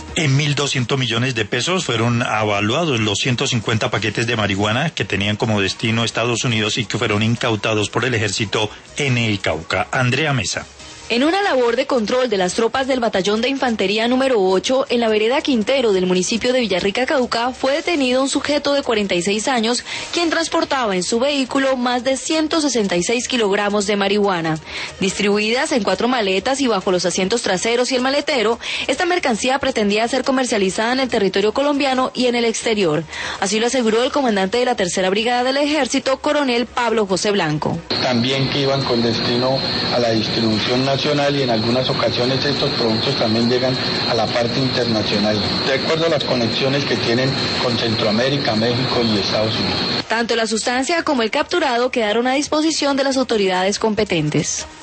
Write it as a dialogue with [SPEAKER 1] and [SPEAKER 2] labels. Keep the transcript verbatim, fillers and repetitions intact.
[SPEAKER 1] En mil doscientos millones de pesos fueron avaluados los ciento cincuenta paquetes de marihuana que tenían como destino Estados Unidos y que fueron incautados por el ejército en el Cauca. Andrea Mesa.
[SPEAKER 2] En una labor de control de las tropas del Batallón de Infantería número ocho, en la vereda Quintero del municipio de Villarrica, Cauca, fue detenido un sujeto de cuarenta y seis años, quien transportaba en su vehículo más de ciento sesenta y seis kilogramos de marihuana. Distribuidas en cuatro maletas y bajo los asientos traseros y el maletero, esta mercancía pretendía ser comercializada en el territorio colombiano y en el exterior. Así lo aseguró el comandante de la Tercera Brigada del Ejército, coronel Pablo José Blanco.
[SPEAKER 3] También que iban con destino a la distribución nacional y en algunas ocasiones estos productos también llegan a la parte internacional, de acuerdo a las conexiones que tienen con Centroamérica, México y Estados Unidos.
[SPEAKER 2] Tanto la sustancia como el capturado quedaron a disposición de las autoridades competentes.